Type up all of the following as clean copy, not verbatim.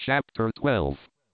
Chapter 12.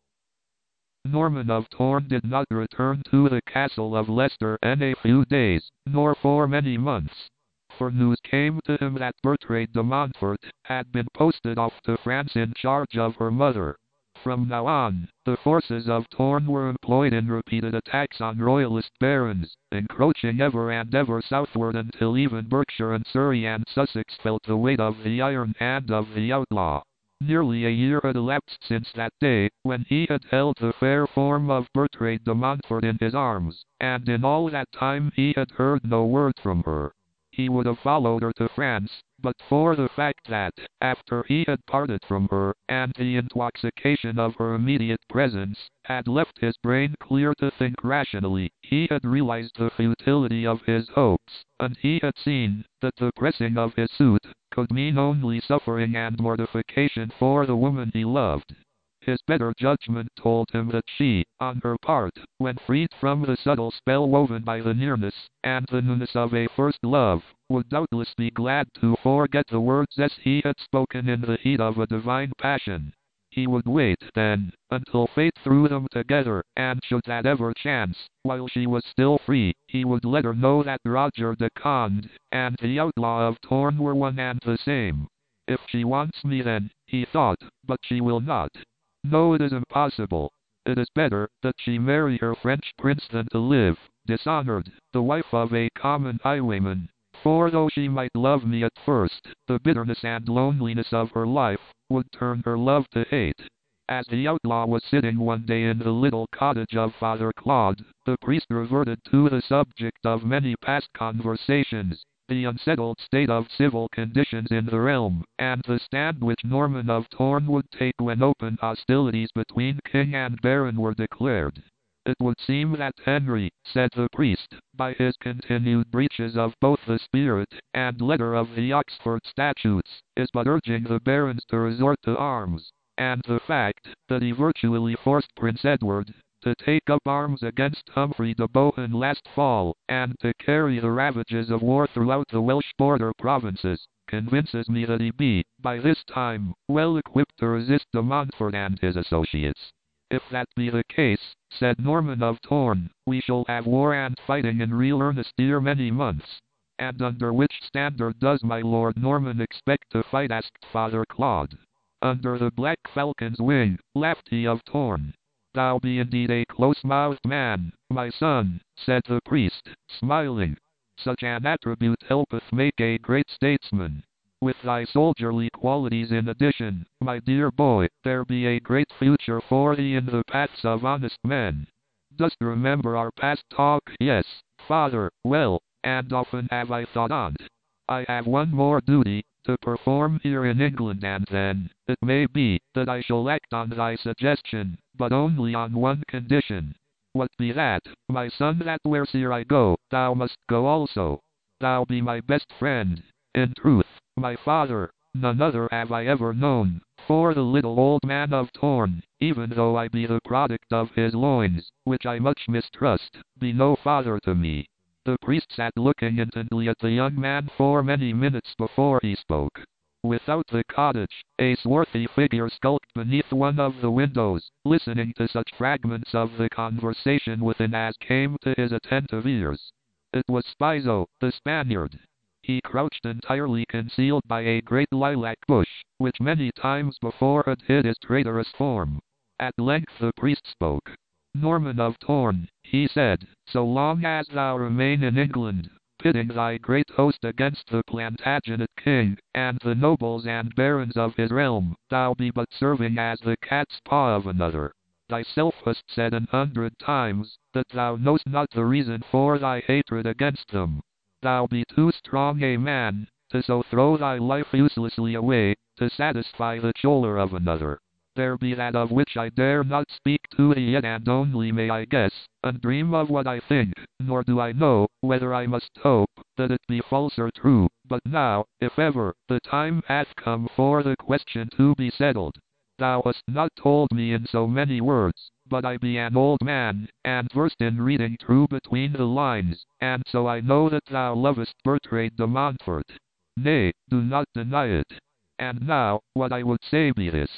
Norman of Torn did not return to the castle of Leicester in a few days, nor for many months. For news came to him that Bertrade de Montfort had been posted off to France in charge of her mother. From now on, the forces of Torn were employed in repeated attacks on royalist barons, encroaching ever and ever southward until even Berkshire and Surrey and Sussex felt the weight of the iron hand of the outlaw. Nearly a year had elapsed since that day, when he had held the fair form of Bertrade de Montfort in his arms, and in all that time he had heard no word from her. He would have followed her to France, but for the fact that, after he had parted from her, and the intoxication of her immediate presence had left his brain clear to think rationally, he had realized the futility of his hopes, and he had seen that the pressing of his suit could mean only suffering and mortification for the woman he loved. His better judgment told him that she, on her part, when freed from the subtle spell woven by the nearness and the newness of a first love, would doubtless be glad to forget the words as he had spoken in the heat of a divine passion. He would wait, then, until fate threw them together, and should that ever chance, while she was still free, he would let her know that Roger de Conde and the outlaw of Torn were one and the same. If she wants me then, he thought, but she will not. No, it is impossible. It is better that she marry her French prince than to live, dishonored, the wife of a common highwayman. For though she might love me at first, the bitterness and loneliness of her life would turn her love to hate. As the outlaw was sitting one day in the little cottage of Father Claude, the priest reverted to the subject of many past conversations, the unsettled state of civil conditions in the realm, and the stand which Norman of Torn would take when open hostilities between king and baron were declared. It would seem that Henry, said the priest, by his continued breaches of both the spirit and letter of the Oxford Statutes, is but urging the barons to resort to arms, and the fact that he virtually forced Prince Edward to take up arms against Humphrey de Bohun last fall, and to carry the ravages of war throughout the Welsh border provinces, convinces me that he be, by this time, well equipped to resist de Montfort and his associates. If that be the case, said Norman of Torn, we shall have war and fighting in real earnest ere many months. And under which standard does my Lord Norman expect to fight? Asked Father Claude. Under the Black Falcon's wing, laughed he of Torn. Thou be indeed a close-mouthed man, my son, said the priest, smiling. Such an attribute helpeth make a great statesman. With thy soldierly qualities in addition, my dear boy, there be a great future for thee in the paths of honest men. Dost remember our past talk? Yes, father, well, and often have I thought on't. I have one more duty to perform here in England, and then, it may be, that I shall act on thy suggestion, but only on one condition. What be that, my son? That wheresoe'er I go, thou must go also. Thou be my best friend. In truth, my father, none other have I ever known, for the little old man of Torn, even though I be the product of his loins, which I much mistrust, be no father to me. The priest sat looking intently at the young man for many minutes before he spoke. Without the cottage, a swarthy figure skulked beneath one of the windows, listening to such fragments of the conversation within as came to his attentive ears. It was Spizo, the Spaniard. He crouched entirely concealed by a great lilac bush, which many times before had hid his traitorous form. At length the priest spoke. Norman of Torn, he said, so long as thou remain in England, pitting thy great host against the Plantagenet king, and the nobles and barons of his realm, thou be but serving as the cat's paw of another. Thyself hast said 100 times, that thou knowst not the reason for thy hatred against them. Thou be too strong a man, to so throw thy life uselessly away, to satisfy the choler of another. There be that of which I dare not speak to thee yet, and only may I guess, and dream of what I think, nor do I know, whether I must hope, that it be false or true, but now, if ever, the time hath come for the question to be settled. Thou hast not told me in so many words, but I be an old man, and versed in reading through between the lines, and so I know that thou lovest Bertrade de Montfort. Nay, do not deny it. And now, what I would say be this.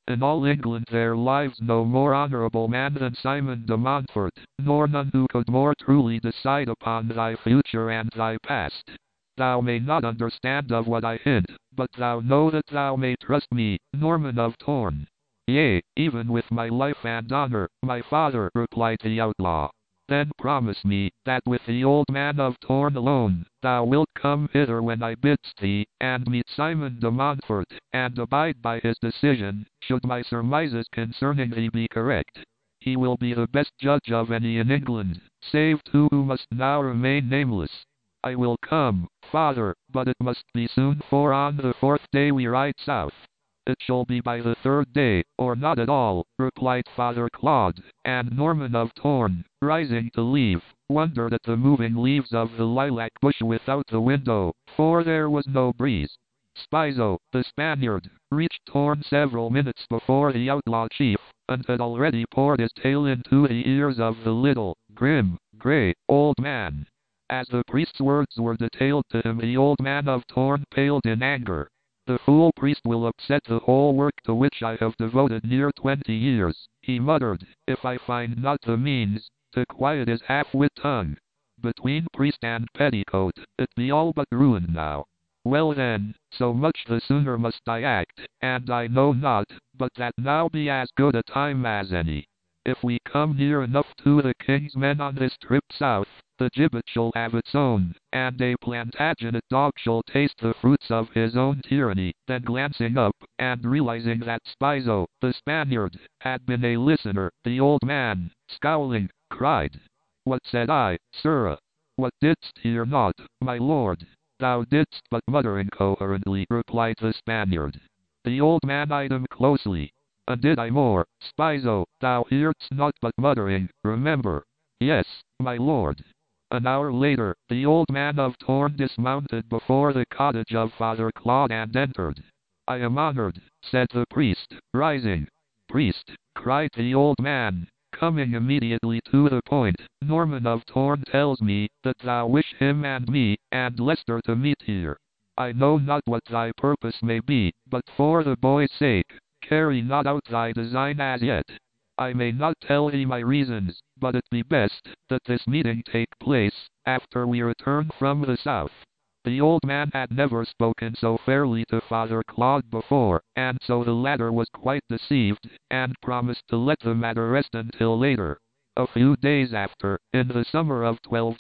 In all England there lives no more honourable man than Simon de Montfort, nor none who could more truly decide upon thy future and thy past. Thou may not understand of what I hint, but thou know that thou may trust me, Norman of Torn. Yea, even with my life and honour, my father, replied the outlaw. Then promise me, that with the old man of Torn alone, thou wilt come hither when I bidst thee, and meet Simon de Montfort, and abide by his decision, should my surmises concerning thee be correct. He will be the best judge of any in England, save two who must now remain nameless. I will come, father, but it must be soon, for on the 4th day we ride south. It shall be by the 3rd day, or not at all, replied Father Claude, and Norman of Torn, rising to leave, wondered at the moving leaves of the lilac bush without the window, for there was no breeze. Spizo, the Spaniard, reached Torn several minutes before the outlaw chief, and had already poured his tale into the ears of the little, grim, grey, old man. As the priest's words were detailed to him, the old man of Torn paled in anger. The fool priest will upset the whole work to which I have devoted near 20 years, he muttered, if I find not the means to quiet his half-wit tongue. Between priest and petticoat, it be all but ruined now. Well then, so much the sooner must I act, and I know not, but that now be as good a time as any. If we come near enough to the king's men on this trip south, the gibbet shall have its own, and a Plantagenet dog shall taste the fruits of his own tyranny. Then glancing up, and realizing that Spizo, the Spaniard, had been a listener, the old man, scowling, cried, What said I, sirrah? What didst hear not, my lord? Thou didst but mutter incoherently, replied the Spaniard. The old man eyed him closely. And did I more, Spizo, thou heardst not but muttering, remember. Yes, my lord. An hour later, the old man of Torn dismounted before the cottage of Father Claude and entered. I am honored, said the priest, rising. Priest, cried the old man, coming immediately to the point, Norman of Torn tells me that thou wish him and me, and Leicester to meet here. I know not what thy purpose may be, but for the boy's sake, carry not out thy design as yet. I may not tell thee my reasons, but it be best that this meeting take place after we return from the south. The old man had never spoken so fairly to Father Claude before, and so the latter was quite deceived, and promised to let the matter rest until later. A few days after, in the summer of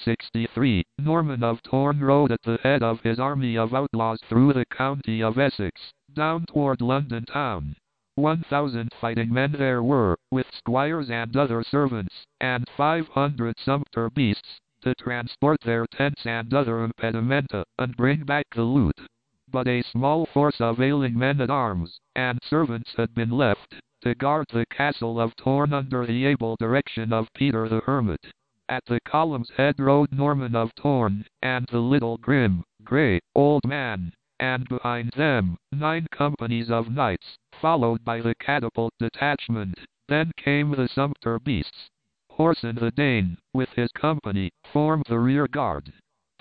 1263, Norman of Torn rode at the head of his army of outlaws through the county of Essex, down toward London town. 1,000 fighting men there were, with squires and other servants, and 500 sumpter beasts, to transport their tents and other impedimenta, and bring back the loot. But a small force of ailing men-at-arms, and servants had been left, to guard the castle of Torn under the able direction of Peter the Hermit. At the column's head rode Norman of Torn, and the little grim, grey, old man, and behind them, 9 companies of knights, followed by the catapult detachment. Then came the sumpter beasts. Horson the Dane, with his company, formed the rear guard.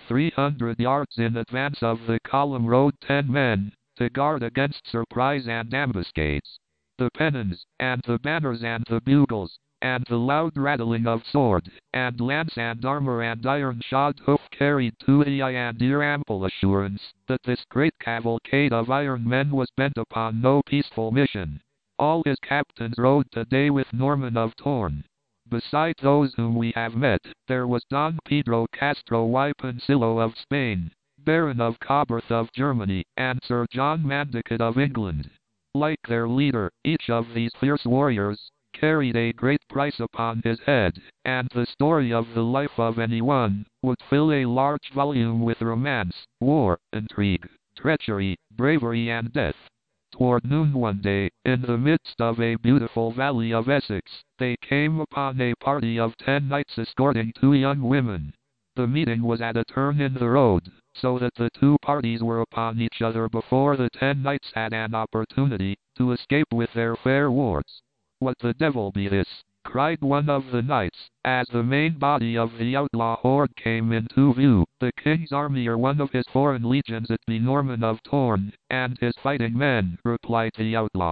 300 yards in advance of the column rode 10 men, to guard against surprise and ambuscades. The pennons, and the banners and the bugles, and the loud rattling of sword, and lance and armor and iron-shod hoof carried to the eye and ear ample assurance that this great cavalcade of iron men was bent upon no peaceful mission. All his captains rode today with Norman of Torn. Beside those whom we have met, there was Don Pedro Castro y Pensillo of Spain, Baron of Cobarth of Germany, and Sir John Mandicott of England. Like their leader, each of these fierce warriors carried a great price upon his head, and the story of the life of anyone would fill a large volume with romance, war, intrigue, treachery, bravery and death. Toward noon one day, in the midst of a beautiful valley of Essex, they came upon a party of 10 knights escorting 2 young women. The meeting was at a turn in the road, so that the 2 parties were upon each other before the 10 knights had an opportunity to escape with their fair wards. What the devil be this? Cried one of the knights, as the main body of the outlaw horde came into view. The king's army or one of his foreign legions, it be Norman of Torn, and his fighting men, replied the outlaw.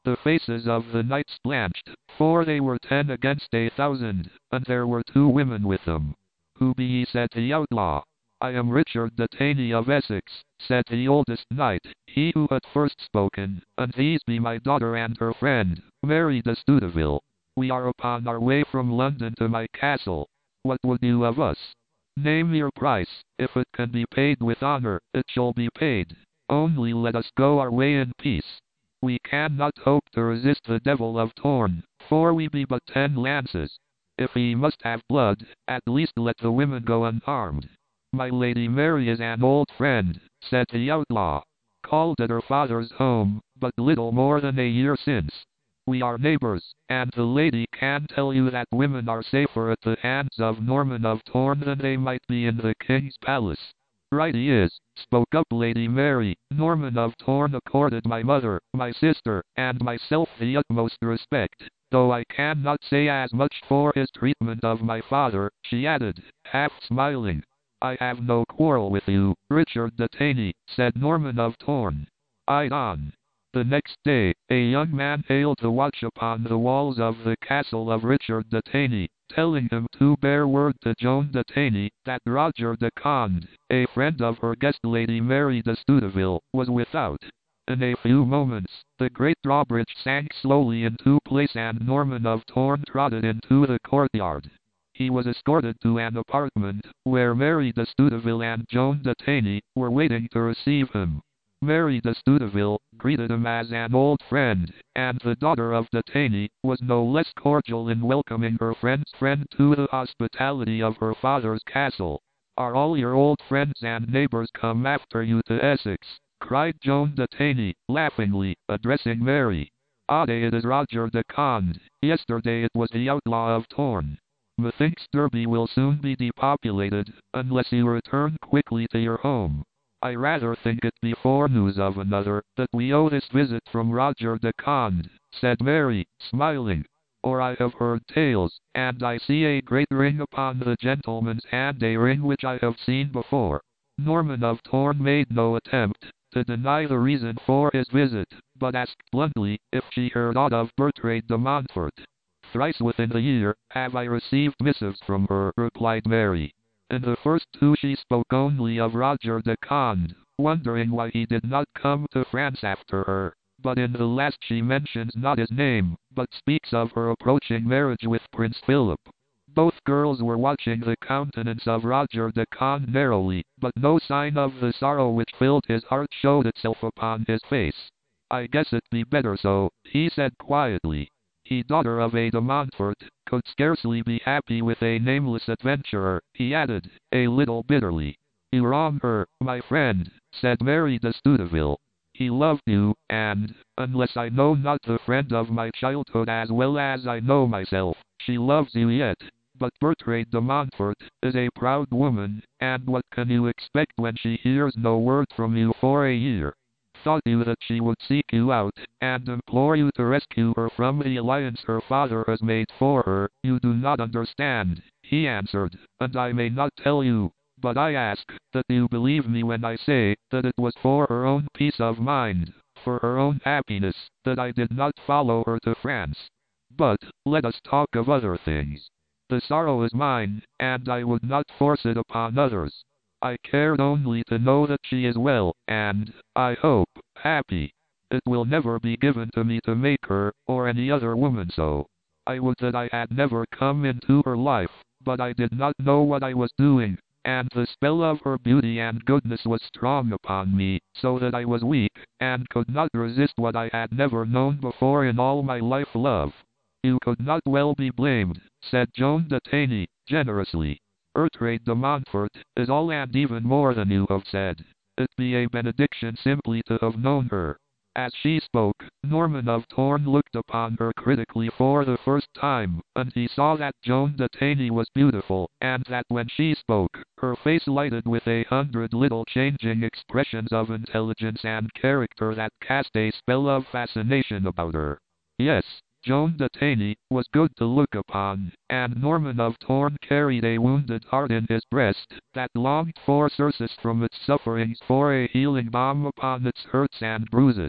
The faces of the knights blanched, for they were 10 against 1,000, and there were 2 women with them. Who be ye, said the outlaw. I am Richard de Taney of Essex, said the oldest knight, he who had first spoken, and these be my daughter and her friend, Mary de Studeville. We are upon our way from London to my castle. What would you of us? Name your price. If it can be paid with honor, it shall be paid. Only let us go our way in peace. We cannot hope to resist the devil of Torn, for we be but 10 lances. If he must have blood, at least let the women go unharmed. My Lady Mary is an old friend, said the outlaw. Called at her father's home, but little more than a year since. We are neighbors, and the lady can tell you that women are safer at the hands of Norman of Torn than they might be in the king's palace. Right he is, spoke up Lady Mary. Norman of Torn accorded my mother, my sister, and myself the utmost respect, though I cannot say as much for his treatment of my father, she added, half smiling. I have no quarrel with you, Richard de Taney, said Norman of Torn. Eyed on. The next day, a young man hailed to watch upon the walls of the castle of Richard de Taney, telling him to bear word to Joan de Taney that Roger de Conde, a friend of her guest Lady Mary de Studeville, was without. In a few moments, the great drawbridge sank slowly into place and Norman of Torn trotted into the courtyard. He was escorted to an apartment, where Mary de Studeville and Joan de Taney were waiting to receive him. Mary de Studeville greeted him as an old friend, and the daughter of de Taney was no less cordial in welcoming her friend's friend to the hospitality of her father's castle. Are all your old friends and neighbors come after you to Essex? Cried Joan de Taney, laughingly, addressing Mary. Today it is Roger de Conde, yesterday it was the outlaw of Torn. Methinks Derby will soon be depopulated, unless you return quickly to your home. I rather think it before news of another, that we owe this visit from Roger de Conde, said Mary, smiling. Or I have heard tales, and I see a great ring upon the gentleman's hand, a ring which I have seen before. Norman of Torn made no attempt to deny the reason for his visit, but asked bluntly if she heard aught of Bertrade de Montfort. Thrice within the year have I received missives from her, replied Mary. In the first 2 she spoke only of Roger de Conde, wondering why he did not come to France after her, but in the last she mentions not his name, but speaks of her approaching marriage with Prince Philip. Both girls were watching the countenance of Roger de Conde narrowly, but no sign of the sorrow which filled his heart showed itself upon his face. I guess it be better so, he said quietly. He, daughter of a de Montfort, could scarcely be happy with a nameless adventurer, he added, a little bitterly. You wrong her, my friend, said Mary de Studeville. He loved you, and, unless I know not the friend of my childhood as well as I know myself, she loves you yet. But Bertrade de Montfort is a proud woman, and what can you expect when she hears no word from you for a year? Thought you that she would seek you out, and implore you to rescue her from the alliance her father has made for her? You do not understand, he answered, and I may not tell you, but I ask that you believe me when I say that it was for her own peace of mind, for her own happiness, that I did not follow her to France. But, let us talk of other things. The sorrow is mine, and I would not force it upon others. I cared only to know that she is well, and, I hope, happy. It will never be given to me to make her, or any other woman so. I would that I had never come into her life, but I did not know what I was doing, and the spell of her beauty and goodness was strong upon me, so that I was weak, and could not resist what I had never known before in all my life, love. You could not well be blamed, said Joan de Taney, generously. Bertrade de Montfort is all and even more than you have said. It be a benediction simply to have known her. As she spoke, Norman of Torn looked upon her critically for the first time, and he saw that Joan de Taney was beautiful, and that when she spoke, her face lighted with 100 little changing expressions of intelligence and character that cast a spell of fascination about her. Yes, Joan de Taney was good to look upon, and Norman of Torn carried a wounded heart in his breast that longed for surcease from its sufferings, for a healing balm upon its hurts and bruises.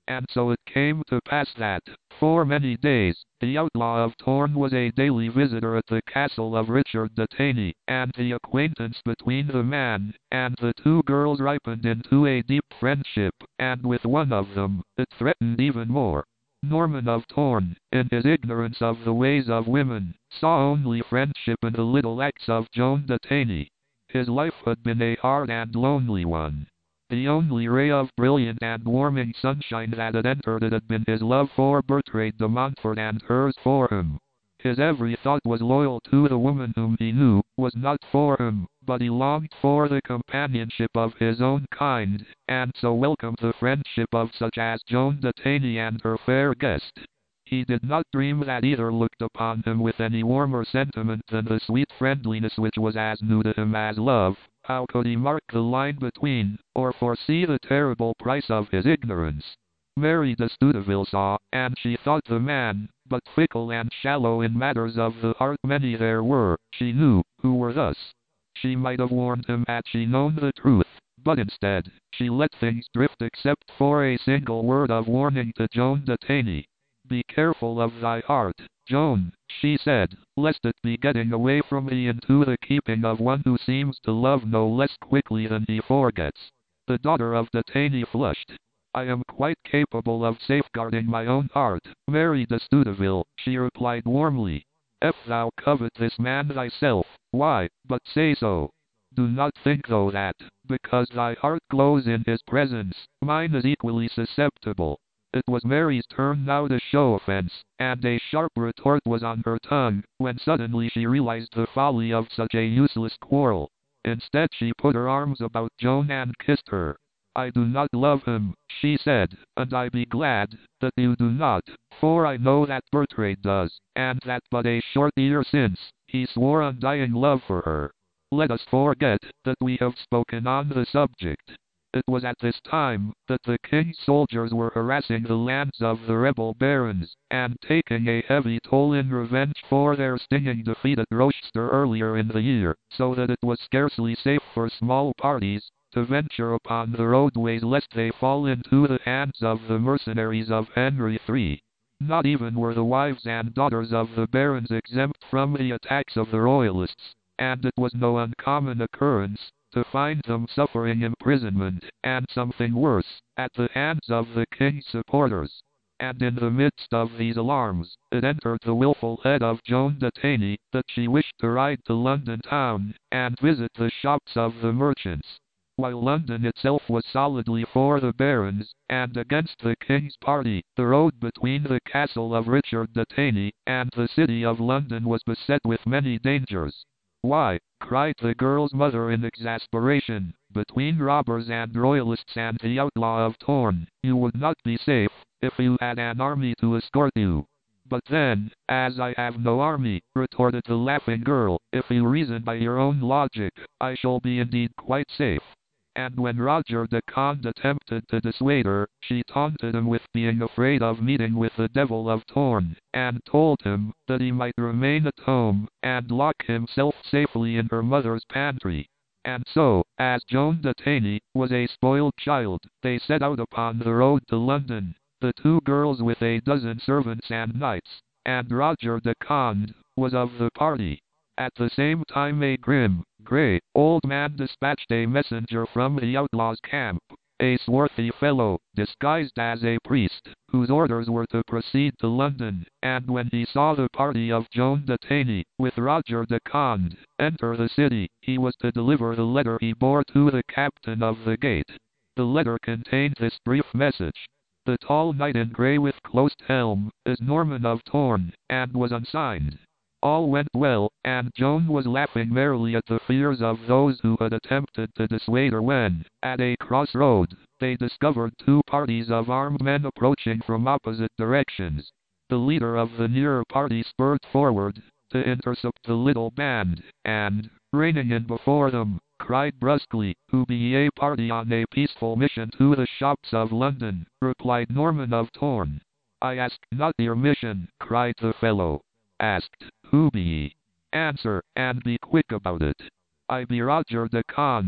And so it came to pass that, for many days, the Outlaw of Torn was a daily visitor at the castle of Richard de Taney, and the acquaintance between the man and the two girls ripened into a deep friendship, and with one of them, it threatened even more. Norman of Torn, in his ignorance of the ways of women, saw only friendship in the little acts of Joan de Taney. His life had been a hard and lonely one. The only ray of brilliant and warming sunshine that had entered it had been his love for Bertrade de Montfort and hers for him. His every thought was loyal to the woman whom he knew was not for him, but he longed for the companionship of his own kind, and so welcomed the friendship of such as Joan de Taney and her fair guest. He did not dream that either looked upon him with any warmer sentiment than the sweet friendliness which was as new to him as love. How could he mark the line between, or foresee the terrible price of his ignorance? Mary de Studeville saw, and she thought the man, but fickle and shallow in matters of the heart. Many there were, she knew, who were thus. She might have warned him had she known the truth, but instead, she let things drift except for a single word of warning to Joan de Taney. Be careful of thy heart, Joan, she said, lest it be getting away from me into the keeping of one who seems to love no less quickly than he forgets. The daughter of de Taney flushed. I am quite capable of safeguarding my own heart, Mary de Studeville, she replied warmly. If thou covet this man thyself, why, but say so. Do not think though that, because thy heart glows in his presence, mine is equally susceptible. It was Mary's turn now to show offense, and a sharp retort was on her tongue, when suddenly she realized the folly of such a useless quarrel. Instead she put her arms about Joan and kissed her. I do not love him, she said, and I be glad that you do not, for I know that Bertrade does, and that but a short year since, he swore undying love for her. Let us forget that we have spoken on the subject. It was at this time that the king's soldiers were harassing the lands of the rebel barons, and taking a heavy toll in revenge for their stinging defeat at Rochester earlier in the year, so that it was scarcely safe for small parties to venture upon the roadways lest they fall into the hands of the mercenaries of Henry III. Not even were the wives and daughters of the barons exempt from the attacks of the royalists, and it was no uncommon occurrence to find them suffering imprisonment, and something worse, at the hands of the king's supporters. And in the midst of these alarms, it entered the wilful head of Joan de Taney that she wished to ride to London town, and visit the shops of the merchants. While London itself was solidly for the barons, and against the king's party, the road between the castle of Richard de Taney and the city of London was beset with many dangers. Why, cried the girl's mother in exasperation, between robbers and royalists and the Outlaw of Torn, you would not be safe, if you had an army to escort you. But then, as I have no army, retorted the laughing girl, if you reason by your own logic, I shall be indeed quite safe. And when Roger de Conde attempted to dissuade her, she taunted him with being afraid of meeting with the Devil of Torn, and told him that he might remain at home, and lock himself safely in her mother's pantry. And so, as Joan de Taney was a spoiled child, they set out upon the road to London, the two girls with a dozen servants and knights, and Roger de Conde was of the party. At the same time a grim, grey, old man dispatched a messenger from the outlaw's camp, a swarthy fellow, disguised as a priest, whose orders were to proceed to London, and when he saw the party of Joan de Taney, with Roger de Conde, enter the city, he was to deliver the letter he bore to the captain of the gate. The letter contained this brief message. The tall knight in grey with closed helm is Norman of Torn, and was unsigned. All went well, and Joan was laughing merrily at the fears of those who had attempted to dissuade her when, at a crossroad, they discovered two parties of armed men approaching from opposite directions. The leader of the nearer party spurred forward to intercept the little band, and, reining in before them, cried brusquely, "Who be ye party on a peaceful mission to the shops of London?" replied Norman of Torn. "I ask not your mission," cried the fellow. Asked, "Who be ye? Answer, and be quick about it." "I be Roger de Conde,"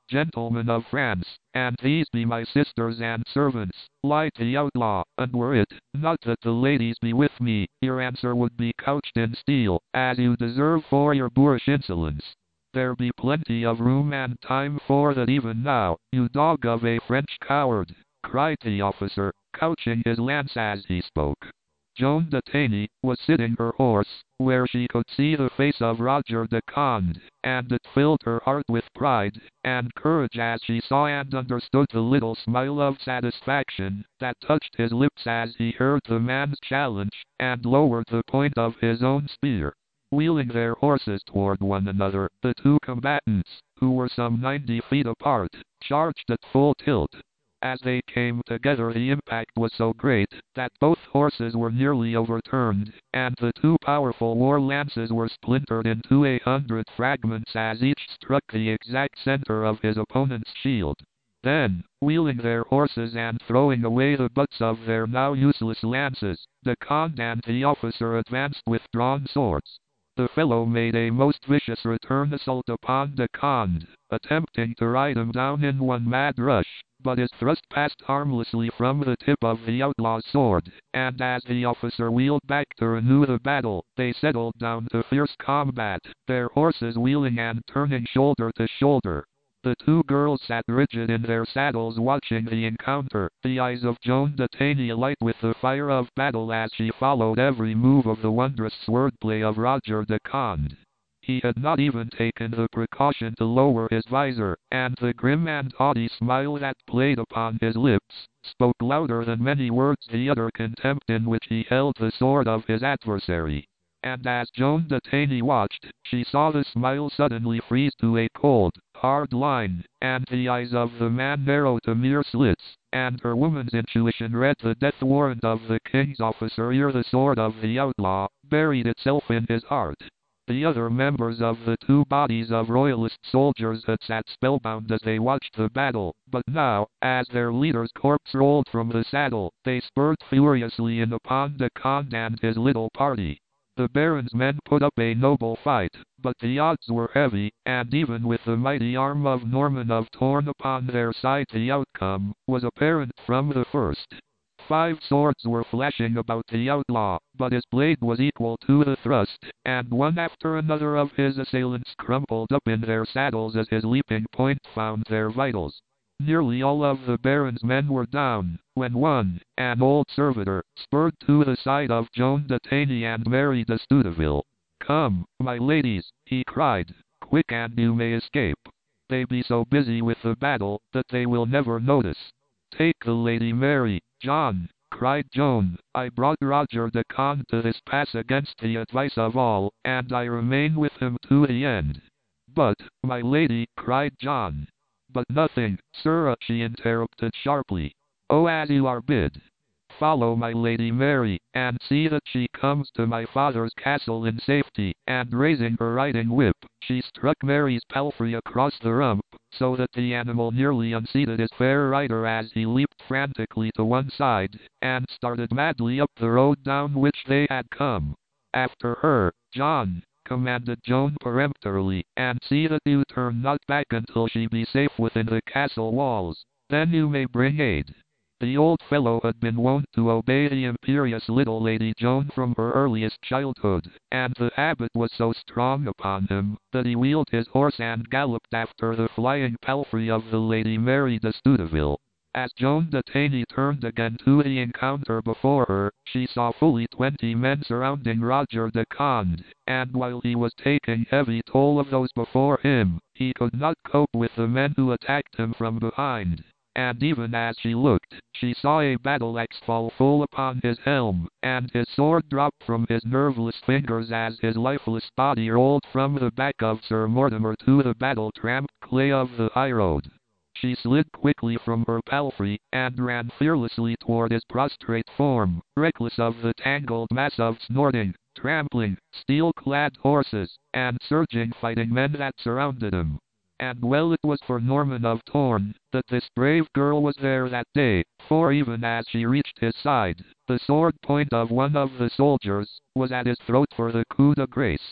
gentlemen of France, and these be my sisters and servants, lied the outlaw, and were it not that the ladies be with me, your answer would be couched in steel, as you deserve for your boorish insolence. There be plenty of room and time for that even now, you dog of a French coward, cried the officer, couching his lance as he spoke. Joan de Taney was sitting her horse, where she could see the face of Roger de Conde, and it filled her heart with pride and courage as she saw and understood the little smile of satisfaction that touched his lips as he heard the man's challenge, and lowered the point of his own spear. Wheeling their horses toward one another, the two combatants, who were some 90 feet apart, charged at full tilt. As they came together the impact was so great that both horses were nearly overturned, and the two powerful war lances were splintered into 100 fragments as each struck the exact center of his opponent's shield. Then, wheeling their horses and throwing away the butts of their now useless lances, the Conde and the officer advanced with drawn swords. The fellow made a most vicious return assault upon de Conde, attempting to ride him down in one mad rush, but his thrust passed harmlessly from the tip of the outlaw's sword, and as the officer wheeled back to renew the battle, they settled down to fierce combat, their horses wheeling and turning shoulder to shoulder. The two girls sat rigid in their saddles watching the encounter, the eyes of Joan de Taney alight with the fire of battle as she followed every move of the wondrous swordplay of Roger de Conde. He had not even taken the precaution to lower his visor, and the grim and haughty smile that played upon his lips spoke louder than many words the utter contempt in which he held the sword of his adversary. And as Joan de Taney watched, she saw the smile suddenly freeze to a cold, hard line, and the eyes of the man narrow to mere slits, and her woman's intuition read the death warrant of the king's officer ere the sword of the outlaw buried itself in his heart. The other members of the two bodies of royalist soldiers had sat spellbound as they watched the battle, but now, as their leader's corpse rolled from the saddle, they spurred furiously in upon de Conde and his little party. The Baron's men put up a noble fight, but the odds were heavy, and even with the mighty arm of Norman of Torn upon their side the outcome was apparent from the first. 5 swords were flashing about the outlaw, but his blade was equal to the thrust, and one after another of his assailants crumpled up in their saddles as his leaping point found their vitals. Nearly all of the Baron's men were down, when one, an old servitor, spurred to the side of Joan de Taney and Mary de Studeville. "Come, my ladies," he cried, "quick and you may escape. They be so busy with the battle that they will never notice." "Take the Lady Mary, John," cried Joan. "I brought Roger de Conde to this pass against the advice of all, and I remain with him to the end." "But, my lady," cried John. "But nothing, sirrah," she interrupted sharply. "Oh, as you are bid. Follow my Lady Mary, and see that she comes to my father's castle in safety," and raising her riding whip, she struck Mary's palfrey across the rump, so that the animal nearly unseated his fair rider as he leaped frantically to one side, and started madly up the road down which they had come. "After her, John," commanded Joan peremptorily, "and see that you turn not back until she be safe within the castle walls. Then you may bring aid." The old fellow had been wont to obey the imperious little Lady Joan from her earliest childhood, and the habit was so strong upon him that he wheeled his horse and galloped after the flying palfrey of the Lady Mary de Studeville. As Joan de Taney turned again to the encounter before her, she saw fully 20 men surrounding Roger de Conde, and while he was taking heavy toll of those before him, he could not cope with the men who attacked him from behind. And even as she looked, she saw a battle-axe fall full upon his helm, and his sword drop from his nerveless fingers as his lifeless body rolled from the back of Sir Mortimer to the battle-tramped clay of the highroad. She slid quickly from her palfrey, and ran fearlessly toward his prostrate form, reckless of the tangled mass of snorting, trampling, steel-clad horses, and surging fighting men that surrounded him. And well it was for Norman of Torn that this brave girl was there that day, for even as she reached his side, the sword point of one of the soldiers was at his throat for the coup de grace.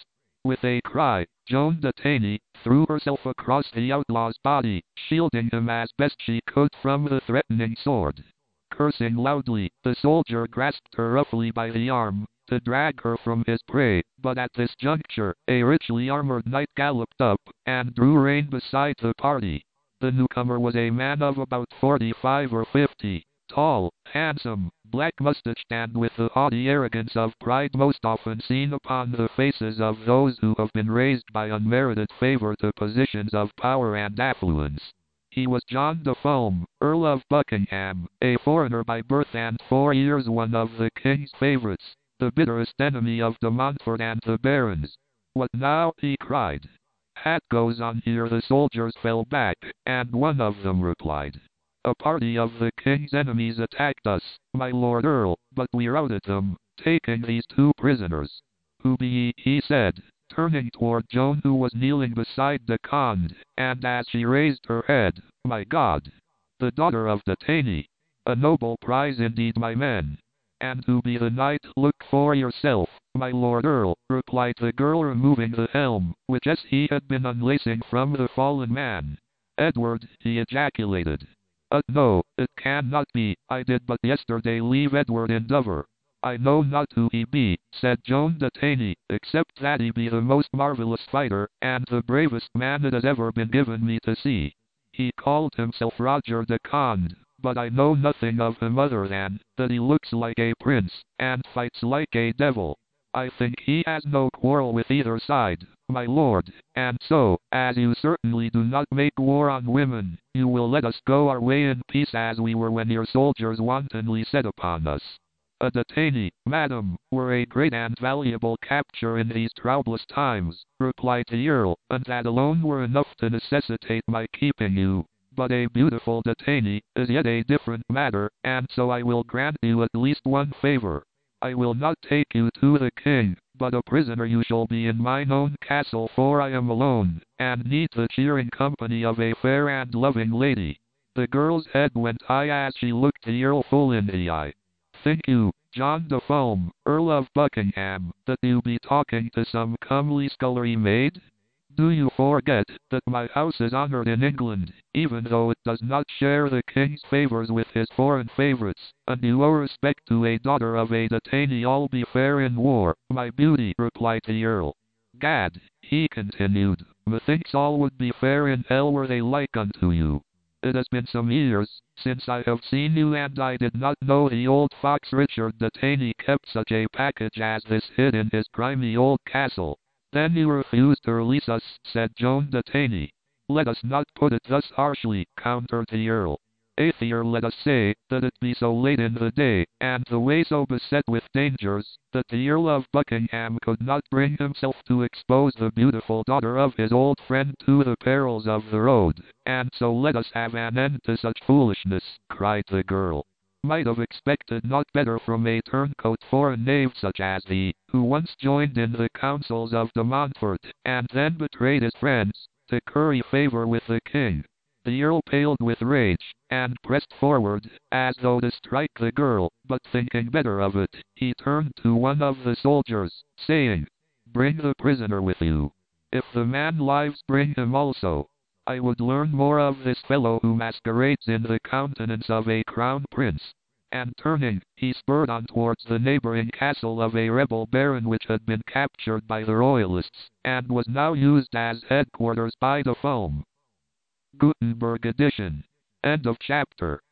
With a cry, Joan de Taney threw herself across the outlaw's body, shielding him as best she could from the threatening sword. Cursing loudly, the soldier grasped her roughly by the arm to drag her from his prey, but at this juncture, a richly armored knight galloped up and drew rein beside the party. The newcomer was a man of about 45 or 50, tall, handsome, black-mustached, and with the haughty arrogance of pride most often seen upon the faces of those who have been raised by unmerited favor to positions of power and affluence. He was John de Fulham, Earl of Buckingham, a foreigner by birth and for years one of the king's favorites, the bitterest enemy of de Montfort and the barons. "What now?" he cried. "Hat goes on." Here the soldiers fell back, and one of them replied, "A party of the king's enemies attacked us, my lord Earl, but we routed them, taking these 2 prisoners." "Who be ye?" he said, turning toward Joan, who was kneeling beside de Conde, and as she raised her head, "My God! The daughter of de Taney! A noble prize indeed, my men." "And who be the knight?" "Look for yourself, my lord Earl," replied the girl, removing the helm, which as he had been unlacing from the fallen man. "Edward!" he ejaculated. No, it cannot be. I did but yesterday leave Edward in Dover." "I know not who he be," said Joan de Taney, "except that he be the most marvellous fighter, and the bravest man it has ever been given me to see. He called himself Roger de Conde, but I know nothing of him other than that he looks like a prince, and fights like a devil. I think he has no quarrel with either side, my lord, and so, as you certainly do not make war on women, you will let us go our way in peace as we were when your soldiers wantonly set upon us." "De Taney, madam, were a great and valuable capture in these troublous times," replied the Earl, "and that alone were enough to necessitate my keeping you. But a beautiful de Taney is yet a different matter, and so I will grant you at least one favor. I will not take you to the king, but a prisoner you shall be in mine own castle, for I am alone, and need the cheering company of a fair and loving lady." The girl's head went high as she looked the Earl full in the eye. "Think you, John de Fulham, Earl of Buckingham, that you be talking to some comely scullery maid? Do you forget that my house is honored in England, even though it does not share the king's favors with his foreign favorites, and you owe respect to a daughter of a de Taney? All be fair in war, my beauty," replied the Earl. "Gad," he continued, "methinks all would be fair in hell were they like unto you. It has been some years since I have seen you, and I did not know the old fox Richard de Taney kept such a package as this hid in his grimy old castle." "Then you refuse to release us," said Joan de Taney. "Let us not put it thus harshly," countered the Earl. "Aether, let us say that it be so late in the day, and the way so beset with dangers, that the Earl of Buckingham could not bring himself to expose the beautiful daughter of his old friend to the perils of the road, and so let us have an end to such foolishness," cried the girl. "Might have expected not better from a turncoat foreign knave such as thee, who once joined in the councils of de Montfort, and then betrayed his friends, to curry favor with the king." The Earl paled with rage, and pressed forward, as though to strike the girl, but thinking better of it, he turned to one of the soldiers, saying, "Bring the prisoner with you. If the man lives, bring him also. I would learn more of this fellow who masquerades in the countenance of a crown prince." And turning, he spurred on towards the neighboring castle of a rebel baron which had been captured by the royalists, and was now used as headquarters by de Fulham. Gutenberg edition. End of chapter.